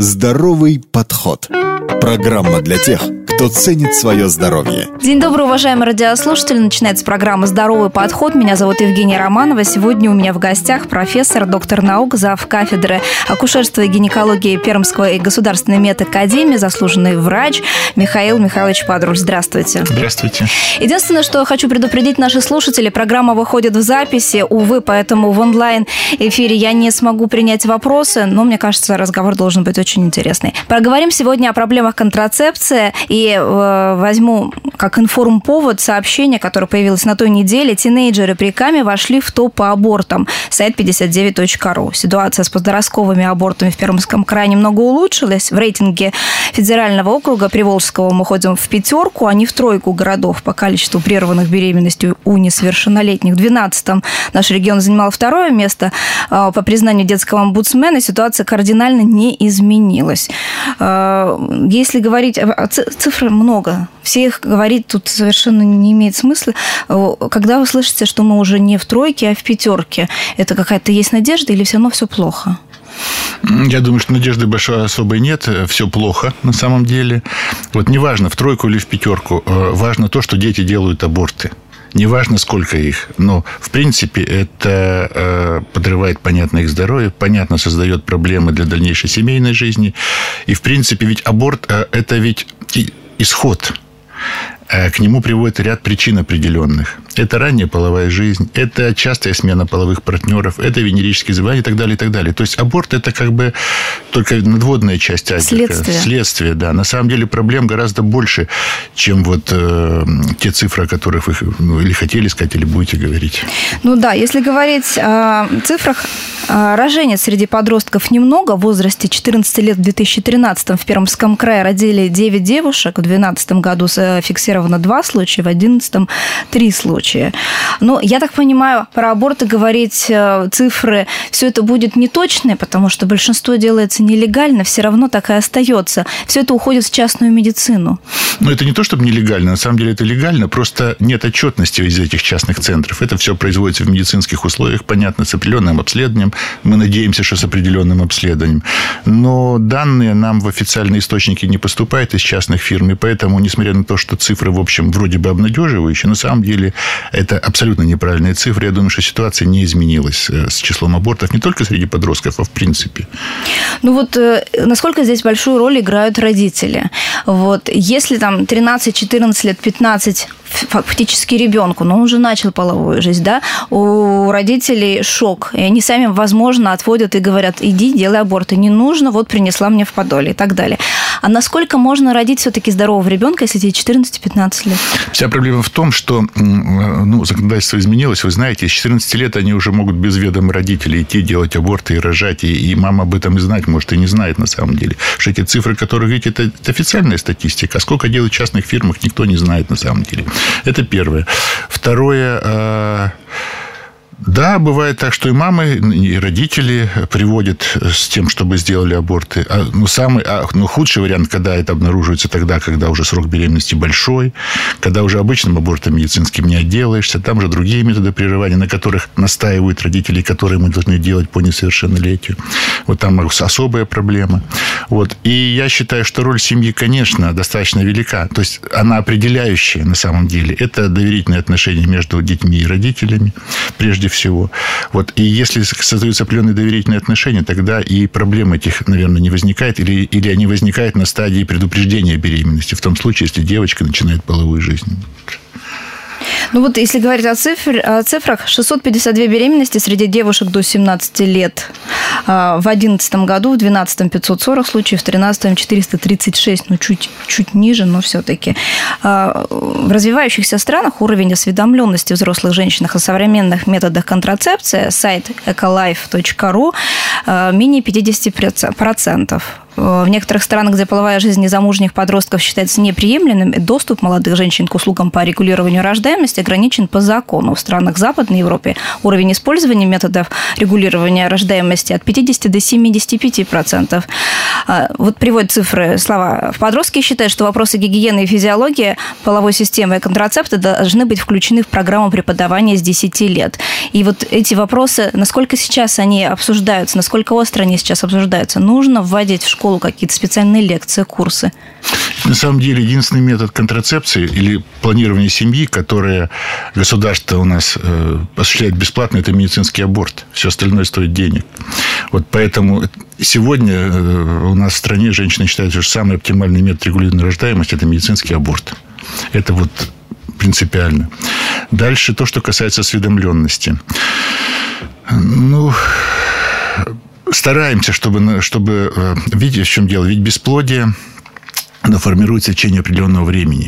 Здоровый подход. Программа для тех, кто ценит свое здоровье. День добрый, уважаемые радиослушатели. Начинается программа «Здоровый подход». Меня зовут Евгения Романова. Сегодня у меня в гостях профессор, доктор наук, зав. Кафедры акушерства и гинекологии Пермской государственной медакадемии, заслуженный врач Михаил Михайлович Падруль. Здравствуйте. Здравствуйте. Единственное, что хочу предупредить наших слушателей, программа выходит в записи, увы, поэтому в онлайн-эфире я не смогу принять вопросы, но мне кажется, разговор должен быть очень интересный. Проговорим сегодня о проблемах контрацепции и возьму как информповод сообщение, которое появилось на той неделе. Тинейджеры при КАМе вошли в топ по абортам. Сайт 59.ru. Ситуация с подростковыми абортами в Пермском крае немного улучшилась. В рейтинге федерального округа Приволжского мы ходим в 5, а не в 3 городов по количеству прерванных беременностей у несовершеннолетних. В 12-м наш регион занимал 2 место. По признанию детского омбудсмена ситуация кардинально не изменилась. Если говорить... Цифр много. Все их говорить тут совершенно не имеет смысла. Когда вы слышите, что мы уже не в 3, а в 5, это какая-то есть надежда или все равно все плохо? Я думаю, что надежды большой особой нет. Все плохо на самом деле. Вот неважно, в 3 или в 5. Важно то, что дети делают аборты. Неважно, сколько их, но, в принципе, это подрывает, понятно, их здоровье, понятно, создает проблемы для дальнейшей семейной жизни. И, в принципе, ведь аборт – это ведь исход. К нему приводит ряд причин определенных. Это ранняя половая жизнь, это частая смена половых партнеров, это венерические заболевания и так далее, и так далее. То есть аборт – это как бы только надводная часть айсберга. Следствие, да. На самом деле проблем гораздо больше, чем вот те цифры, о которых вы или хотели сказать, или будете говорить. Ну да, если говорить о цифрах, роженец среди подростков немного. В возрасте 14 лет в 2013 в Пермском крае родили 9 девушек. В 2012 году зафиксировано 2 случая, в 2011 3 случая. Но я так понимаю, про аборты говорить цифры, все это будет неточное, потому что большинство делается нелегально, все равно так и остается. Все это уходит в частную медицину. Но это не то, чтобы нелегально, на самом деле это легально, просто нет отчетности из этих частных центров. Это все производится в медицинских условиях, понятно, с определенным обследованием. Мы надеемся, что с определенным обследованием. Но данные нам в официальные источники не поступают из частных фирм, и поэтому, несмотря на то, что цифры, в общем, вроде бы обнадеживающие, на самом деле это абсолютно неправильные цифры. Я думаю, что ситуация не изменилась с числом абортов не только среди подростков, а в принципе. Ну вот насколько здесь большую роль играют родители? Вот если там 13-14 лет, 15 фактически ребенку, но он уже начал половую жизнь, да, у родителей шок. И они сами, возможно, отводят и говорят: иди, делай аборт, и не нужно, вот принесла мне в подоле и так далее. А насколько можно родить все-таки здорового ребенка, если тебе 14-15 лет? Вся проблема в том, что законодательство изменилось. Вы знаете, с 14 лет они уже могут без ведома родителей идти делать аборты и рожать. И мама об этом и знать может, и не знает на самом деле. Что эти цифры, которые видите, это официальная статистика. А сколько делают в частных фирмах, никто не знает на самом деле. Это первое. Второе. Да, бывает так, что и мамы, и родители приводят с тем, чтобы сделали аборты. Худший вариант, когда это обнаруживается тогда, когда уже срок беременности большой, когда уже обычным абортом медицинским не отделаешься. Там же другие методы прерывания, на которых настаивают родители, которые мы должны делать по несовершеннолетию. Вот там особая проблема. Вот. И я считаю, что роль семьи, конечно, достаточно велика. То есть она определяющая на самом деле. Это доверительные отношения между детьми и родителями, прежде всего. Вот. И если создаются определенные доверительные отношения, тогда и проблем этих, наверное, не возникает, или они возникают на стадии предупреждения беременности, в том случае, если девочка начинает половую жизнь. Ну вот, если говорить о цифрах, 652 беременности среди девушек до 17 лет в 2011 году, в 2012 540 случаев, в 2013 436, чуть ниже, но все-таки. В развивающихся странах уровень осведомленности взрослых женщин о современных методах контрацепции, сайт ecolife.ru, менее 50%. В некоторых странах, где половая жизнь незамужних подростков считается неприемлемым, доступ молодых женщин к услугам по регулированию рождаемости ограничен по закону. В странах Западной Европы уровень использования методов регулирования рождаемости от 50 до 75%. Вот приводят цифры, слова. Подростки считают, что вопросы гигиены и физиологии половой системы и контрацепции должны быть включены в программу преподавания с 10 лет. И вот эти вопросы, насколько сейчас они обсуждаются, насколько остро они сейчас обсуждаются, нужно вводить в школу школу, какие-то специальные лекции, курсы? На самом деле, единственный метод контрацепции или планирования семьи, которое государство у нас осуществляет бесплатно, это медицинский аборт. Все остальное стоит денег. Вот поэтому сегодня у нас в стране женщины считают, что самый оптимальный метод регулирования рождаемости – это медицинский аборт. Это вот принципиально. Дальше то, что касается осведомленности. Стараемся, чтобы видите, в чем дело. Ведь бесплодие, оно формируется в течение определенного времени.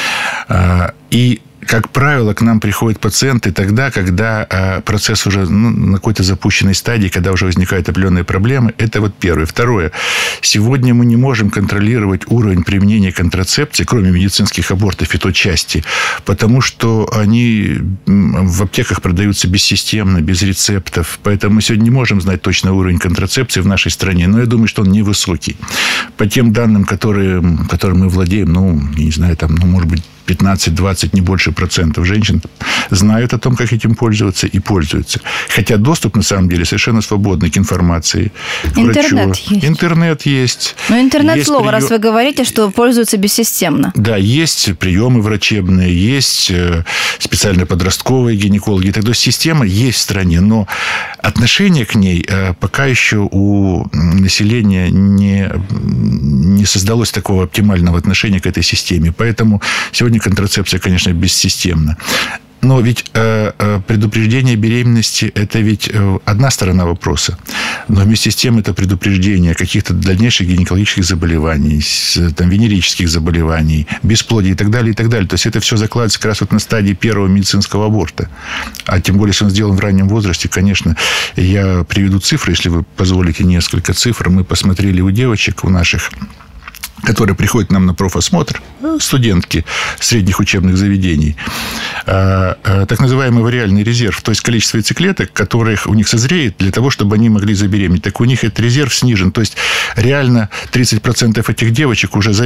И, как правило, к нам приходят пациенты тогда, когда процесс уже на какой-то запущенной стадии, когда уже возникают определенные проблемы. Это вот первое. Второе. Сегодня мы не можем контролировать уровень применения контрацепции, кроме медицинских абортов и той части, потому что они в аптеках продаются бессистемно, без рецептов. Поэтому мы сегодня не можем знать точно уровень контрацепции в нашей стране. Но я думаю, что он невысокий. По тем данным, которыми мы владеем, я не знаю, может быть, 15-20, не больше процентов женщин знают о том, как этим пользоваться, и пользуются. Хотя доступ, на самом деле, совершенно свободный к информации, к интернет врачу. Есть. Интернет есть. Но интернет слово, раз вы говорите, что пользуются бессистемно. Да, есть приемы врачебные, есть специальные подростковые гинекологи. То есть система есть в стране, но отношение к ней пока еще у населения не создалось такого оптимального отношения к этой системе. Поэтому сегодня контрацепция, конечно, бессистемна. Но ведь предупреждение беременности – это ведь одна сторона вопроса. Но вместе с тем это предупреждение каких-то дальнейших гинекологических заболеваний, венерических заболеваний, бесплодия и так далее, и так далее. То есть это все закладывается как раз вот на стадии первого медицинского аборта. А тем более, если он сделан в раннем возрасте, конечно, я приведу цифры, если вы позволите несколько цифр. Мы посмотрели у девочек, у наших, которые приходят к нам на профосмотр, студентки средних учебных заведений, так называемый вариальный резерв, то есть количество яйцеклеток, которых у них созреет для того, чтобы они могли забеременеть. Так у них этот резерв снижен. То есть реально 30% этих девочек уже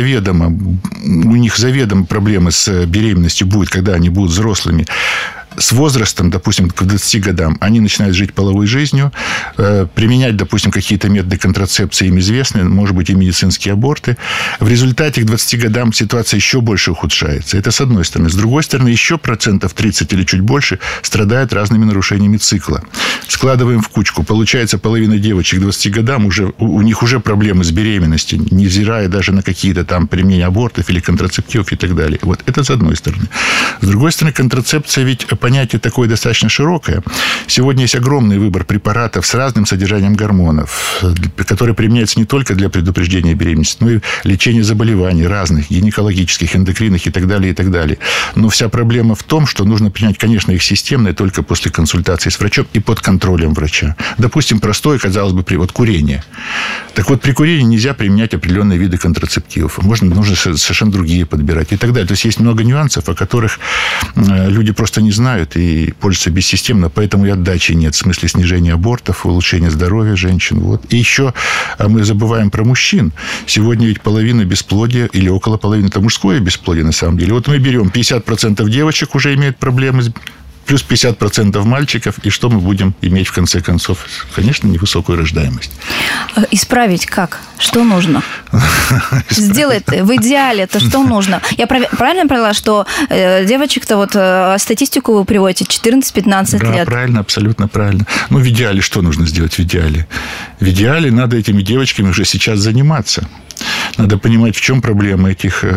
у них заведомо проблемы с беременностью будет, когда они будут взрослыми. С возрастом, допустим, к 20 годам, они начинают жить половой жизнью, применять, допустим, какие-то методы контрацепции им известны, может быть, и медицинские аборты. В результате к 20 годам ситуация еще больше ухудшается. Это с одной стороны. С другой стороны, еще 30% или чуть больше страдают разными нарушениями цикла. Складываем в кучку. Получается, половина девочек к 20 годам у них уже проблемы с беременностью, невзирая даже на какие-то там применения абортов или контрацептивов и так далее. Вот это с одной стороны. С другой стороны, контрацепция ведь понятие такое достаточно широкое. Сегодня есть огромный выбор препаратов с разным содержанием гормонов, которые применяются не только для предупреждения беременности, но и лечения заболеваний разных, гинекологических, эндокринных и так далее, и так далее. Но вся проблема в том, что нужно принять, конечно, их системно и только после консультации с врачом и под контролем врача. Допустим, простое, казалось бы, курение. Так вот, при курении нельзя применять определенные виды контрацептивов. Нужно совершенно другие подбирать и так далее. То есть, есть много нюансов, о которых люди просто не знают и пользуются бессистемно, поэтому и отдачи нет в смысле снижения абортов, улучшения здоровья женщин. Вот. И еще мы забываем про мужчин. Сегодня ведь половина бесплодия или около половины – это мужское бесплодие на самом деле. Вот мы берем 50% девочек уже имеют проблемы плюс 50% мальчиков, и что мы будем иметь в конце концов? Конечно, невысокую рождаемость. Исправить как? Что нужно? Сделать в идеале это что нужно? Я правильно поняла, что девочек-то вот статистику вы приводите 14-15 лет? Да, правильно, абсолютно правильно. В идеале что нужно сделать в идеале? В идеале надо этими девочками уже сейчас заниматься. Надо понимать, в чем проблема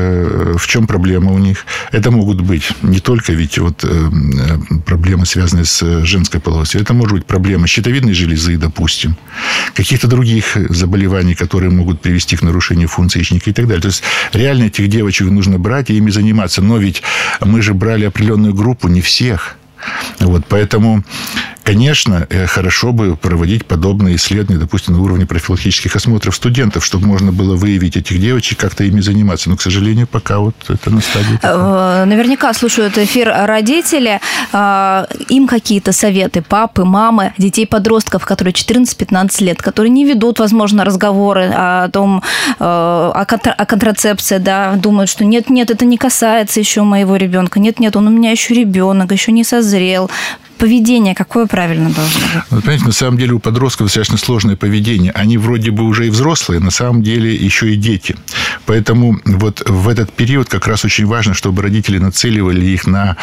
у них. Это могут быть не только ведь проблемы, связанные с женской половой. Это может быть проблема щитовидной железы, допустим, каких-то других заболеваний, которые могут привести к нарушению функции яичника и так далее. То есть реально этих девочек нужно брать и ими заниматься. Но ведь мы же брали определенную группу, не всех. Поэтому, конечно, хорошо бы проводить подобные исследования, допустим, на уровне профилактических осмотров студентов, чтобы можно было выявить этих девочек, как-то ими заниматься. Но, к сожалению, пока это на стадии. Наверняка слушают эфир родители. Им какие-то советы, папы, мамы, детей-подростков, которые 14-15 лет, которые не ведут, возможно, разговоры о том, о контрацепции, да, думают, что нет, это не касается еще моего ребенка, нет, он у меня еще ребенок, еще не созрел. поведение какое правильно должно быть? Вы понимаете, на самом деле у подростков достаточно сложное поведение. Они вроде бы уже и взрослые, на самом деле еще и дети. Поэтому вот в этот период как раз очень важно, чтобы родители нацеливали их на...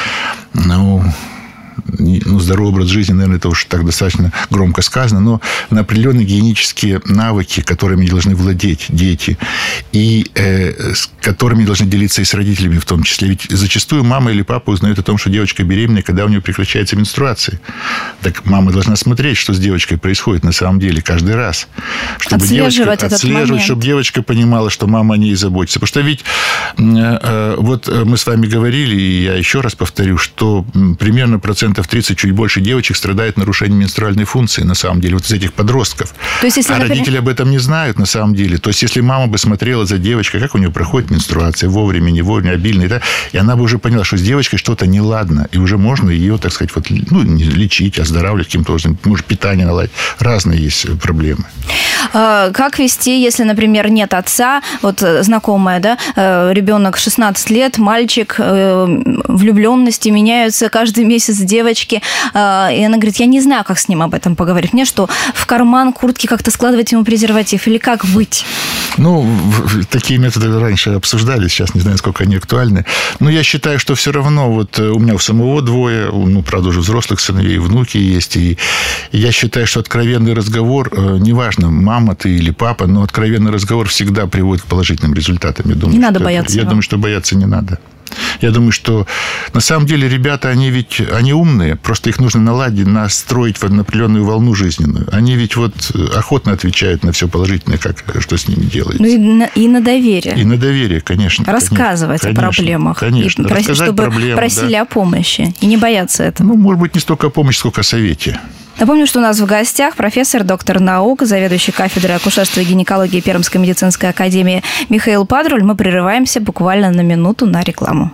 здоровый образ жизни, наверное, это уж так достаточно громко сказано, но на определенные гигиенические навыки, которыми должны владеть дети, и с которыми должны делиться и с родителями в том числе. Ведь зачастую мама или папа узнают о том, что девочка беременная, когда у нее прекращается менструация. Так мама должна смотреть, что с девочкой происходит на самом деле каждый раз. Чтобы отслеживать этот момент. Чтобы девочка понимала, что мама о ней заботится. Потому что ведь вот мы с вами говорили, и я еще раз повторю, что примерно 30% чуть больше девочек страдает нарушением менструальной функции, на самом деле, вот из этих подростков. То есть, если, родители об этом не знают, на самом деле. То есть, если мама бы смотрела за девочкой, как у нее проходит менструация, вовремя, не вовремя, обильно, и она бы уже поняла, что с девочкой что-то неладно, и уже можно ее, так сказать, вот, лечить, оздоравливать каким-то образом, может, питание наладить. Разные есть проблемы. Как вести, если, например, нет отца, вот знакомая, да, ребенок 16 лет, мальчик, влюбленности меняются каждый месяц девочки, и она говорит, я не знаю, как с ним об этом поговорить. Мне что, в карман куртки как-то складывать ему презерватив или как быть? Такие методы раньше обсуждались, сейчас не знаю, сколько они актуальны. Но я считаю, что все равно, вот у меня у самого двое, правда, уже взрослых сыновей, внуки есть, и я считаю, что откровенный разговор, неважно, мама ты или папа, но откровенный разговор всегда приводит к положительным результатам. Не надо бояться. Я думаю, что бояться не надо. Я думаю, что на самом деле ребята, они умные, просто их нужно настроить в определенную волну жизненную. Они ведь охотно отвечают на все положительное, что с ними делается. И на доверие. И на доверие, конечно. Рассказывать о проблемах. Конечно. Чтобы просили о помощи. И не бояться этого. Может быть, не столько о помощи, сколько о совете. Напомню, что у нас в гостях профессор, доктор наук, заведующий кафедрой акушерства и гинекологии Пермской медицинской академии Михаил Падруль. Мы прерываемся буквально на минуту на рекламу.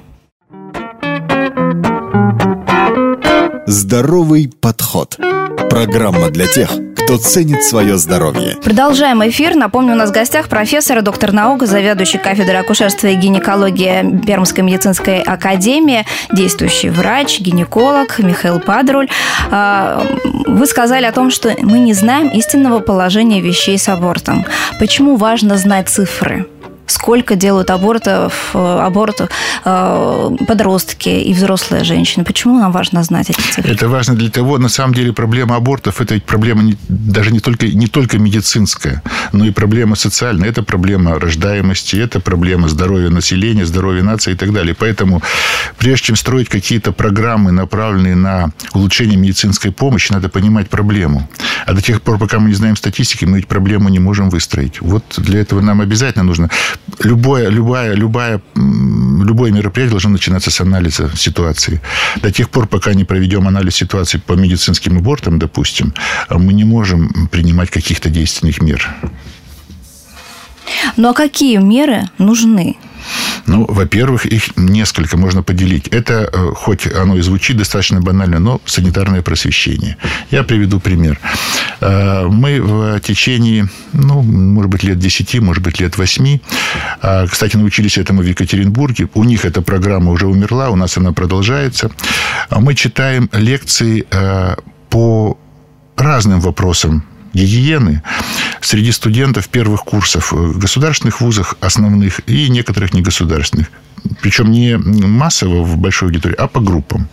Здоровый подход. Программа для тех, кто ценит свое здоровье. Продолжаем эфир. Напомню, у нас в гостях профессор, доктор наук, заведующий кафедрой акушерства и гинекологии Пермской медицинской академии, действующий врач, гинеколог Михаил Падруль. Вы сказали о том, что мы не знаем истинного положения вещей с абортом. Почему важно знать цифры? Сколько делают абортов подростки и взрослые женщины? Почему нам важно знать эти цифры? Это важно для того, на самом деле, проблема абортов – это ведь проблема даже не только медицинская, но и проблема социальная. Это проблема рождаемости, это проблема здоровья населения, здоровья нации и так далее. Поэтому, прежде чем строить какие-то программы, направленные на улучшение медицинской помощи, надо понимать проблему. А до тех пор, пока мы не знаем статистики, мы ведь проблему не можем выстроить. Вот для этого нам обязательно нужно... Любое мероприятие должно начинаться с анализа ситуации. До тех пор, пока не проведем анализ ситуации по медицинским абортам, допустим, мы не можем принимать каких-то действенных мер. Ну, а какие меры нужны? Во-первых, их несколько можно поделить. Это, хоть оно и звучит достаточно банально, но санитарное просвещение. Я приведу пример. Мы в течение, может быть, лет 10, может быть, лет 8, кстати, научились этому в Екатеринбурге. У них эта программа уже умерла, у нас она продолжается. Мы читаем лекции по разным вопросам гигиены среди студентов первых курсов в государственных вузах основных и некоторых негосударственных. Причем не массово в большой аудитории, а по группам.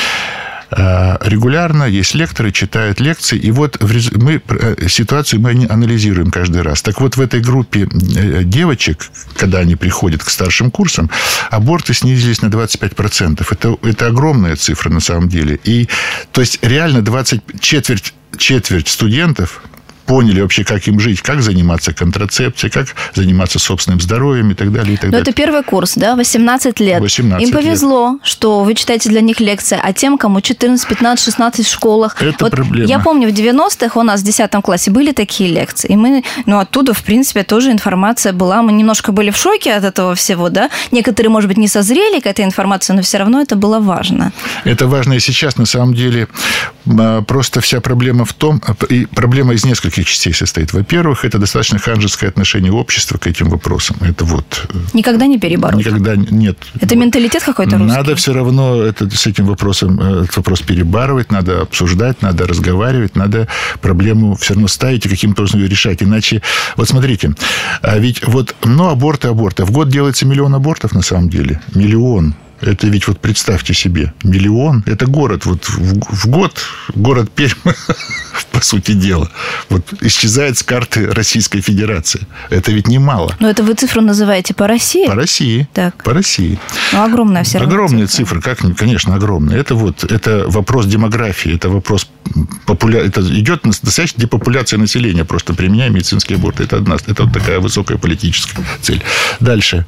Регулярно есть лекторы, читают лекции, и ситуацию мы анализируем каждый раз. Так вот, в этой группе девочек, когда они приходят к старшим курсам, аборты снизились на 25%. Это огромная цифра на самом деле. И, то есть, реально четверть студентов поняли вообще, как им жить, как заниматься контрацепцией, как заниматься собственным здоровьем и так далее. И так далее. Это первый курс, да, 18 лет. 18 им повезло, лет. Что вы читаете для них лекции, а тем, кому 14, 15, 16 в школах. Это проблема. Я помню, в 90-х у нас в 10 классе были такие лекции, и мы, оттуда, в принципе, тоже информация была. Мы немножко были в шоке от этого всего, да. Некоторые, может быть, не созрели к этой информации, но все равно это было важно. Это важно и сейчас, на самом деле. Просто вся проблема в том, и проблема из нескольких нескольких частей состоит. Во-первых, это достаточно ханжеское отношение общества к этим вопросам. Это вот... Никогда не перебороть? Никогда нет. Это менталитет какой-то русский? Надо все равно с этим вопросом, этот вопрос перебарывать, надо обсуждать, надо разговаривать, надо проблему все равно ставить и каким-то образом ее решать. Иначе, вот смотрите, ведь вот, аборты. В год делается 1 миллион абортов на самом деле. 1 миллион. Это ведь вот представьте себе, 1 миллион. Это город. Вот в год город Пермь, по сути дела, вот исчезает с карты Российской Федерации. Это ведь немало. Но это вы цифру называете по России? По России. Так. По России. Ну, огромная все равно огромные цифры. Конечно, огромные. Это вопрос демографии, это вопрос это идет настоящая депопуляция населения. Просто применяя медицинские аборты. Это вот такая высокая политическая цель. Дальше.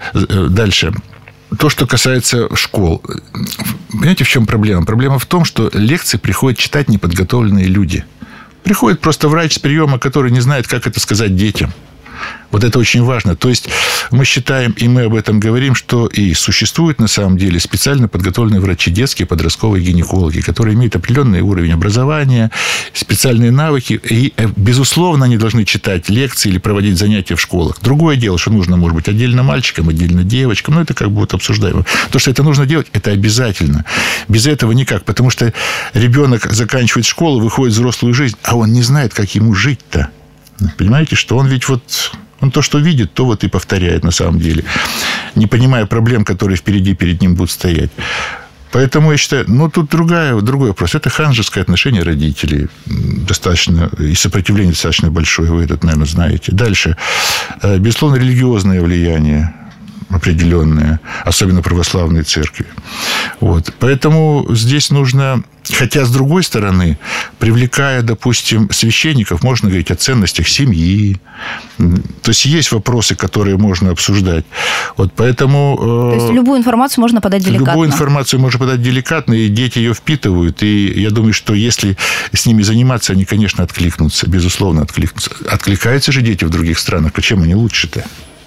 То, что касается школ. Понимаете, в чем проблема? Проблема в том, что лекции приходят читать неподготовленные люди. Приходит просто врач с приема, который не знает, как это сказать детям. Вот это очень важно. То есть мы считаем, и мы об этом говорим, что и существуют на самом деле специально подготовленные врачи, детские, подростковые гинекологи, которые имеют определенный уровень образования, специальные навыки. И, безусловно, они должны читать лекции или проводить занятия в школах. Другое дело, что нужно, может быть, отдельно мальчикам, отдельно девочкам. Но это как бы вот обсуждаемо. То, что это нужно делать, это обязательно. Без этого никак. Потому что ребенок заканчивает школу, выходит в взрослую жизнь, а он не знает, как ему жить-то. Понимаете, что он ведь вот... Он то, что видит, то вот и повторяет на самом деле, не понимая проблем, которые впереди перед ним будут стоять. Поэтому я считаю, тут другой вопрос. Это ханжеское отношение родителей. Достаточно, и сопротивление достаточно большое. Вы это, наверное, знаете. Дальше. Безусловно, религиозное влияние определенное, особенно православной церкви. Вот. Поэтому здесь нужно... Хотя, с другой стороны, привлекая, допустим, священников, можно говорить о ценностях семьи. То есть, есть вопросы, которые можно обсуждать. Вот поэтому... То есть, любую информацию можно подать деликатно? Любую информацию можно подать деликатно, и дети ее впитывают. И я думаю, что если с ними заниматься, они, конечно, откликнутся. Безусловно, откликнутся. Откликаются же дети в других странах. А чем они лучше-то?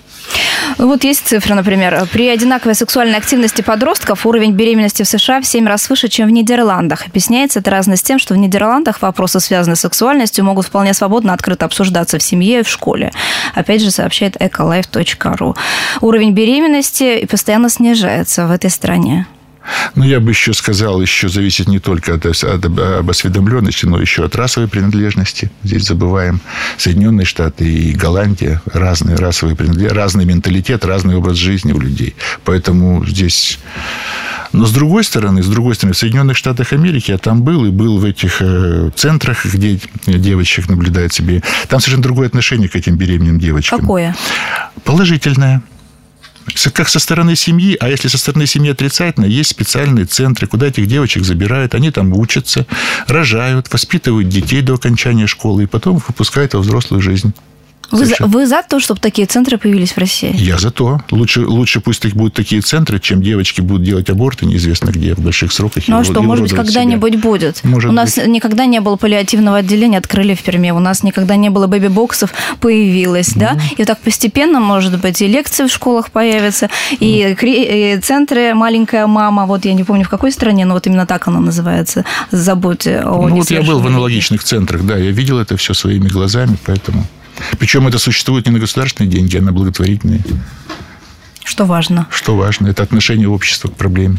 Вот есть цифры, например. При одинаковой сексуальной активности подростков уровень беременности в США в 7 раз выше, чем в Нидерландах. Объясняется это разность тем, что в Нидерландах вопросы, связанные с сексуальностью, могут вполне свободно, открыто обсуждаться в семье и в школе. Опять же, сообщает ecolife.ru. Уровень беременности постоянно снижается в этой стране. Я бы еще сказал, зависит не только об осведомленности, но еще от расовой принадлежности. Здесь забываем Соединенные Штаты и Голландия. Разные расовые принадлежности, разный менталитет, разный образ жизни у людей. Поэтому здесь... Но с другой стороны, в Соединенных Штатах Америки, я там был в этих центрах, где девочек наблюдают себе. Там совершенно другое отношение к этим беременным девочкам. Какое? Положительное. Как со стороны семьи, а если со стороны семьи отрицательно, есть специальные центры, куда этих девочек забирают, они там учатся, рожают, воспитывают детей до окончания школы и потом их выпускают во взрослую жизнь. Вы за то, чтобы такие центры появились в России? Я за то. Лучше пусть будут такие центры, чем девочки будут делать аборты неизвестно где, в больших сроках. Ну, а что, может быть, когда-нибудь будет? У нас никогда не было паллиативного отделения, открыли в Перми. У нас никогда не было бэби-боксов, появилось, да? И вот так постепенно, может быть, и лекции в школах появятся, и центры «Маленькая мама». Вот я не помню, в какой стране, но вот именно так она называется. «Заботе о несовершеннолетних». Вот я был в аналогичных центрах, да. Я видел это все своими глазами, поэтому... Причем это существует не на государственные деньги, а на благотворительные. Что важно? Что важно. Это отношение общества к проблеме.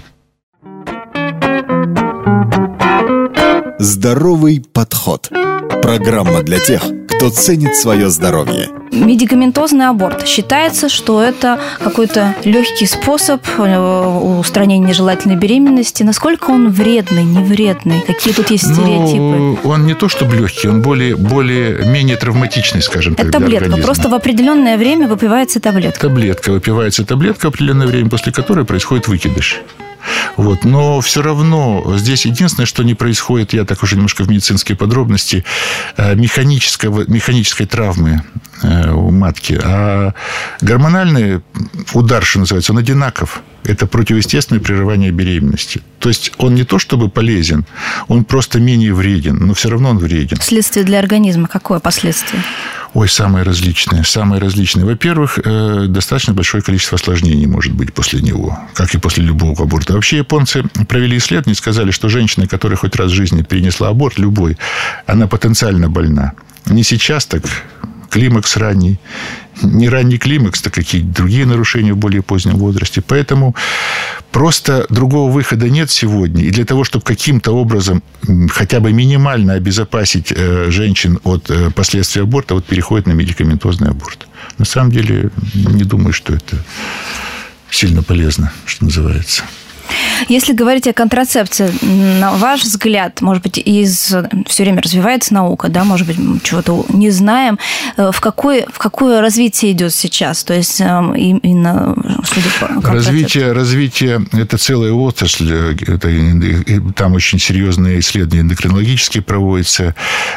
Здоровый подход. Программа для тех, кто ценит свое здоровье. Медикаментозный аборт. Считается, что это какой-то легкий способ устранения нежелательной беременности. Насколько он вредный, не вредный? Какие тут есть стереотипы? Он не то чтобы легкий, он менее травматичный, скажем так, это таблетка. Для организма. Просто в определенное время выпивается таблетка. Выпивается таблетка в определенное время, после которой происходит выкидыш. Вот. Но все равно здесь единственное, что не происходит, я так уже немножко в медицинские подробности, механической травмы у матки. А гормональный удар, что называется, он одинаков. Это противоестественное прерывание беременности. То есть он не то чтобы полезен, он просто менее вреден, но все равно он вреден. Следствие для организма. Какое последствие? Ой, самые различные. Во-первых, достаточно большое количество осложнений может быть после него, как и после любого аборта. Вообще японцы провели исследование и сказали, что женщина, которая хоть раз в жизни перенесла аборт, любой, она потенциально больна. не сейчас, так климакс ранний. Не ранний климакс, так какие-то другие нарушения в более позднем возрасте. Поэтому просто другого выхода нет сегодня. И для того, чтобы каким-то образом хотя бы минимально обезопасить женщин от последствий аборта, вот переходит на медикаментозный аборт. На самом деле, не думаю, что это сильно полезно, что называется. Если говорить о контрацепции, на ваш взгляд, может быть, все время развивается наука, да, может быть, чего-то не знаем, в какое развитие идет сейчас? То есть именно судя по контрацепции. Развитие – это целая отрасль, там очень серьезные исследования эндокринологические проводятся.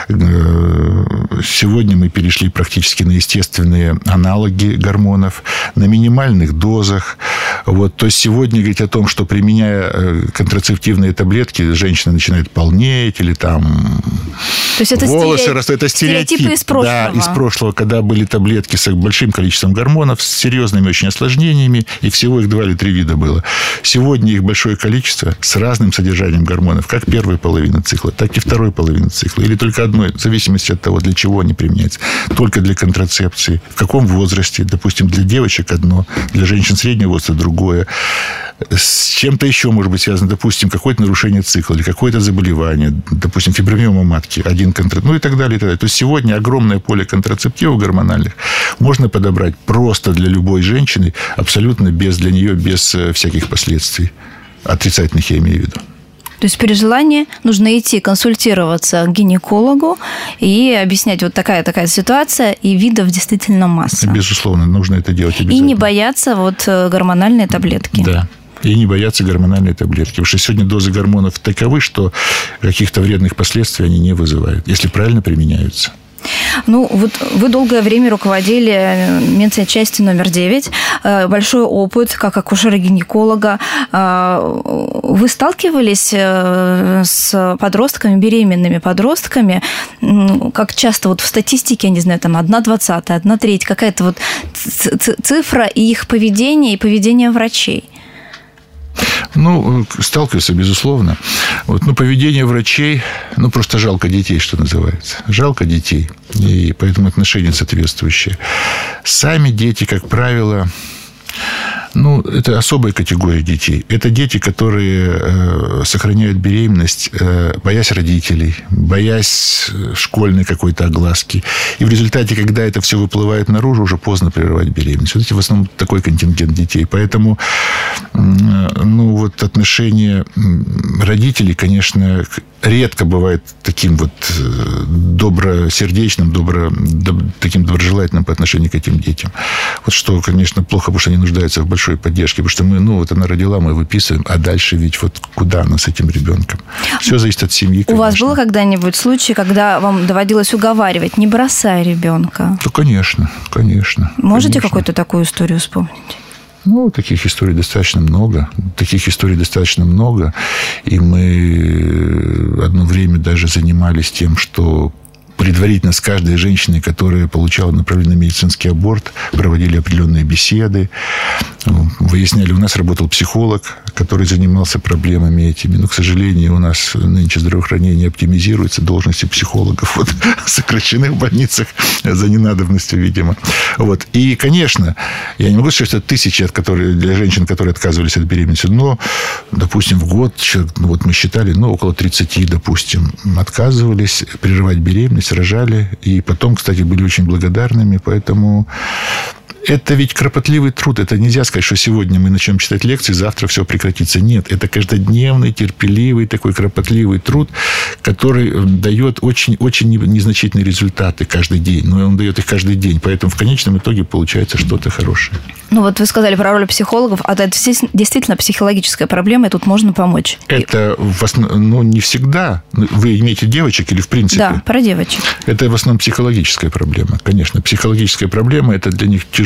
Сегодня мы перешли практически на естественные аналоги гормонов, на минимальных дозах. Вот, то есть сегодня говорить о том, что применяя контрацептивные таблетки, женщина начинает полнеть или там то есть это волосы растут. Это стереотипы из прошлого. Да, из прошлого, когда были таблетки с большим количеством гормонов, с серьезными очень осложнениями, и всего их 2 или 3 вида было. Сегодня их большое количество с разным содержанием гормонов, как первая половина цикла, так и второй половины цикла, или только одной, в зависимости от того, для чего они применяются. Только для контрацепции, в каком возрасте, допустим, для девочек одно, для женщин среднего возраста другое. С чем-то еще может быть связано, допустим, какое-то нарушение цикла или какое-то заболевание, допустим, фибромиома матки, ну и так далее, и так далее. То есть сегодня огромное поле контрацептивов гормональных можно подобрать просто для любой женщины, абсолютно для нее без всяких последствий. Отрицательных я имею в виду. То есть при желании нужно идти консультироваться к гинекологу и объяснять, вот такая ситуация, и видов действительно масса. Безусловно, нужно это делать обязательно. И не бояться гормональной таблетки. Да. И не бояться гормональной таблетки. Потому что сегодня дозы гормонов таковы, что каких-то вредных последствий они не вызывают, если правильно применяются. Ну, вот вы долгое время руководили медсанчастью номер 9. Большой опыт, как акушера-гинеколога. Вы сталкивались с подростками, беременными подростками? Как часто вот в статистике, я не знаю, там 1/20, 1/3, какая-то вот цифра и их поведение, и поведение врачей? Ну, сталкиваются, безусловно. Поведение врачей, просто жалко детей, что называется. Жалко детей. И поэтому отношение соответствующее. Сами дети, как правило, это особая категория детей. Это дети, которые сохраняют беременность, боясь родителей, боясь школьной какой-то огласки. И в результате, когда это все выплывает наружу, уже поздно прерывать беременность. Вот эти в основном такой контингент детей. Поэтому отношение родителей, конечно, редко бывает таким добросердечным, таким доброжелательным по отношению к этим детям. Что, конечно, плохо, потому что они нуждаются в большой поддержке. Потому что она родила, мы выписываем, а дальше ведь куда она с этим ребенком? Все зависит от семьи, конечно. У вас был когда-нибудь случай, когда вам доводилось уговаривать, не бросай ребенка? Ну, конечно. Можете какую-то такую историю вспомнить? Таких историй достаточно много. И мы одно время даже занимались тем, что предварительно с каждой женщиной, которая получала направленный медицинский аборт, проводили определенные беседы, выясняли. У нас работал психолог, который занимался проблемами этими. Но, к сожалению, у нас нынче здравоохранение оптимизируется, должности психологов сокращены в больницах за ненадобностью, видимо. И, конечно, я не могу сказать, что это тысячи для женщин, которые отказывались от беременности, но, допустим, в год, мы считали, около 30, допустим, отказывались прерывать беременность, рожали, и потом, кстати, были очень благодарными, поэтому это ведь кропотливый труд. Это нельзя сказать, что сегодня мы начнем читать лекции, завтра все прекратится. Нет, это каждодневный, терпеливый, такой кропотливый труд, который дает очень незначительные результаты каждый день. Но он дает их каждый день. Поэтому в конечном итоге получается что-то хорошее. Вы сказали про роль психологов, а это действительно психологическая проблема, и тут можно помочь. Это не всегда. Вы имеете девочек или в принципе? Да, про девочек. Это в основном психологическая проблема. Конечно, психологическая проблема – это для них тяжелый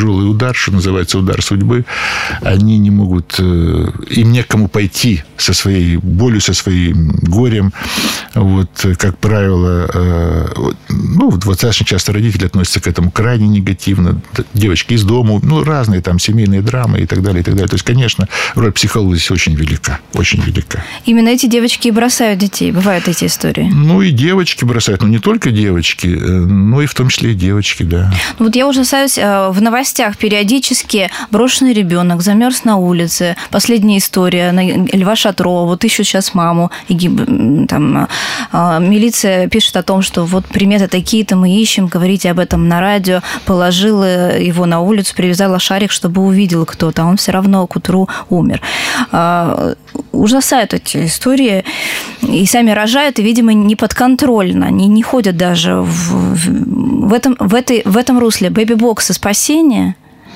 тяжелый удар, что называется, удар судьбы, они не могут, им некому пойти со своей болью, со своим горем. Вот, как правило, достаточно часто родители относятся к этому крайне негативно. Девочки из дома, разные там семейные драмы и так далее, и так далее. То есть, конечно, роль психолога здесь очень велика, очень велика. Именно эти девочки и бросают детей. Бывают эти истории. И девочки бросают. Не только девочки, но и в том числе и девочки, да. Вот я ужасаюсь, в новостях периодически брошенный ребенок замерз на улице. Последняя история Льва Шатрова. Вот ищут сейчас маму. И там милиция пишет о том, что вот приметы такие-то мы ищем, говорите об этом на радио. Положила его на улицу, привязала шарик, чтобы увидел кто-то, а он все равно к утру умер. Ужасают эти истории. И сами рожают, и, видимо, неподконтрольно. Они не ходят даже в этом русле. Бэби-боксы спасения?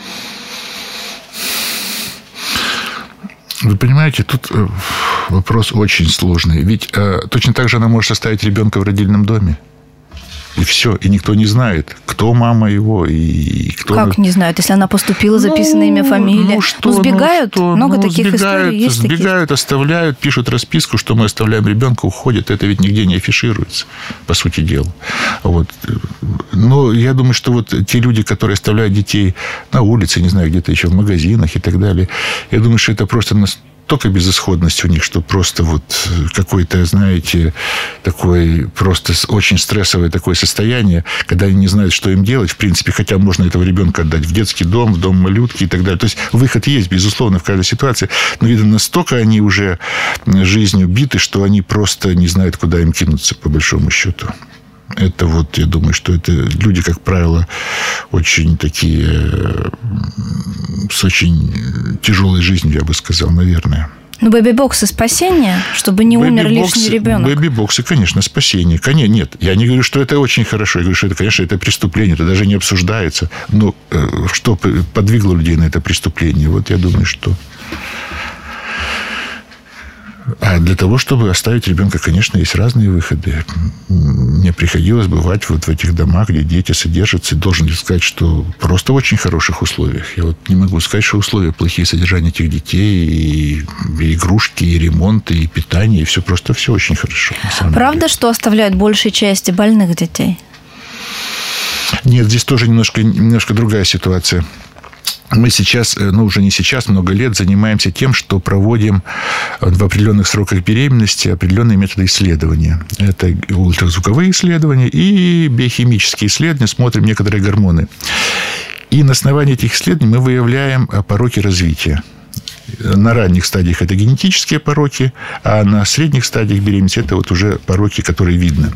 Вы понимаете, тут вопрос очень сложный. Ведь точно так же она может оставить ребенка в родильном доме. И все. И никто не знает, кто мама его и кто... Как не знают, если она поступила, записано имя, фамилия? Сбегают? Много таких историй есть? Сбегают, оставляют, пишут расписку, что мы оставляем ребенка, уходят. Это ведь нигде не афишируется, по сути дела. Вот. Но я думаю, что вот те люди, которые оставляют детей на улице, не знаю, где-то еще в магазинах и так далее, я думаю, что это просто только безысходность у них, что просто вот какое-то, знаете, такое просто очень стрессовое такое состояние, когда они не знают, что им делать, в принципе, хотя можно этого ребенка отдать в детский дом, в дом малютки и так далее. То есть выход есть, безусловно, в каждой ситуации, но, видно, настолько они уже жизнью биты, что они просто не знают, куда им кинуться, по большому счету. Это вот, я думаю, что это люди, как правило, очень такие, с очень тяжелой жизнью, я бы сказал, наверное. Бэби-боксы спасение, чтобы не умер лишний ребенок? Бэби-боксы, конечно, спасение. Нет, я не говорю, что это очень хорошо. Я говорю, что это, конечно, это преступление. Это даже не обсуждается. Но что подвигло людей на это преступление? Вот я думаю, что... А для того, чтобы оставить ребенка, конечно, есть разные выходы. Мне приходилось бывать вот в этих домах, где дети содержатся. И должен сказать, что просто в очень хороших условиях. Я вот не могу сказать, что условия плохие содержания этих детей, и игрушки, и ремонт, и питание, и все просто все очень хорошо. Правда, что оставляют большей части больных детей? Нет, здесь тоже немножко другая ситуация. Мы сейчас, уже не сейчас, много лет занимаемся тем, что проводим в определенных сроках беременности определенные методы исследования. Это ультразвуковые исследования и биохимические исследования, смотрим некоторые гормоны. И на основании этих исследований мы выявляем пороки развития. На ранних стадиях это генетические пороки, а на средних стадиях беременности это вот уже пороки, которые видно.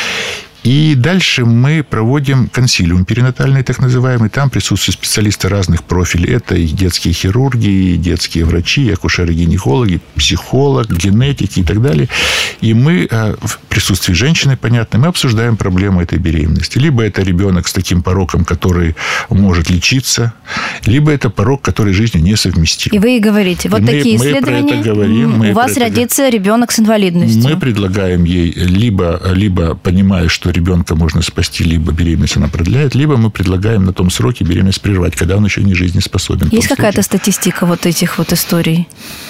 И дальше мы проводим консилиум перинатальный, так называемый. Там присутствуют специалисты разных профилей. Это и детские хирурги, и детские врачи, и акушеры-гинекологи, психолог, генетики и так далее. И мы в присутствии женщины, понятно, мы обсуждаем проблему этой беременности. Либо это ребенок с таким пороком, который может лечиться, либо это порок, который с жизнью несовместим. И вы и говорите, вот такие исследования, у вас родится ребенок с инвалидностью. Мы предлагаем ей либо понимая, что ребенка можно спасти, либо беременность она продляет, либо мы предлагаем на том сроке беременность прервать, когда он еще не жизнеспособен. Есть какая-то статистика вот этих вот историй?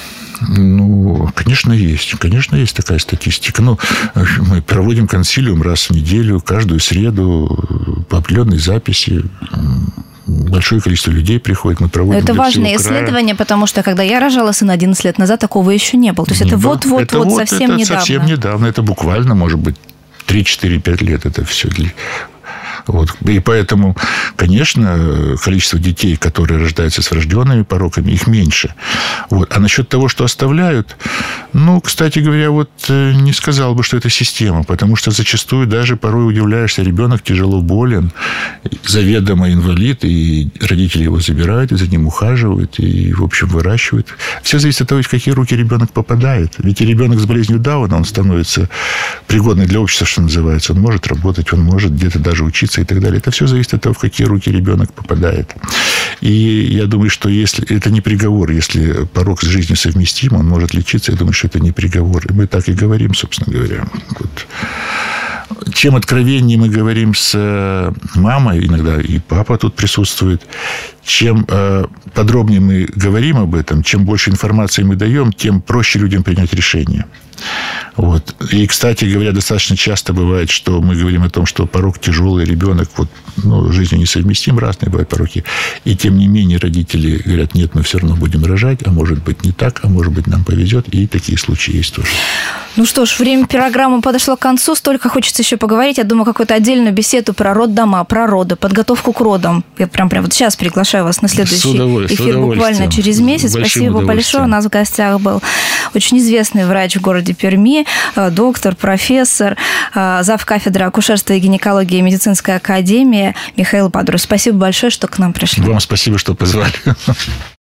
Конечно, есть. Конечно, есть такая статистика. Мы проводим консилиум раз в неделю, каждую среду, по определенной записи. Большое количество людей приходит, мы проводим. Это важное исследование, потому что, когда я рожала сына 11 лет назад, такого еще не было. То есть это вот-вот совсем недавно. Это совсем недавно. Это буквально, может быть, 3-4-5 лет это все. Вот. И поэтому, конечно, количество детей, которые рождаются с врожденными пороками, их меньше. Вот. А насчет того, что оставляют, кстати говоря, не сказал бы, что это система, потому что зачастую даже порой удивляешься, ребенок тяжело болен, заведомо инвалид, и родители его забирают, и за ним ухаживают, и, в общем, выращивают. Все зависит от того, в какие руки ребенок попадает. Ведь и ребенок с болезнью Дауна, он становится пригодный для общества, что называется. Он может работать, он может где-то даже учиться и так далее. Это все зависит от того, в какие руки ребенок попадает. И я думаю, что если это не приговор, если порок с жизнью совместим, он может лечиться, я думаю, что это не приговор. И мы так и говорим, собственно говоря. чем откровеннее мы говорим с мамой, иногда и папа тут присутствует, чем подробнее мы говорим об этом, чем больше информации мы даем, тем проще людям принять решение. Вот. И, кстати говоря, достаточно часто бывает, что мы говорим о том, что порок тяжелый, ребенок с жизнью несовместим, разные бывают пороки. И тем не менее родители говорят, нет, мы все равно будем рожать, а может быть не так, а может быть нам повезет. И такие случаи есть тоже. Ну что ж, время программы подошло к концу. Столько хочется еще поговорить. Я думаю, какую-то отдельную беседу про роддома, про роды, подготовку к родам. Я прям вот сейчас приглашаю вас на следующий эфир буквально через месяц. Спасибо большое. У нас в гостях был очень известный врач в городе Перми, доктор, профессор, завкафедры акушерства и гинекологии медицинской академии Михаил Падуров. Спасибо большое, что к нам пришли. Вам спасибо, что позвали.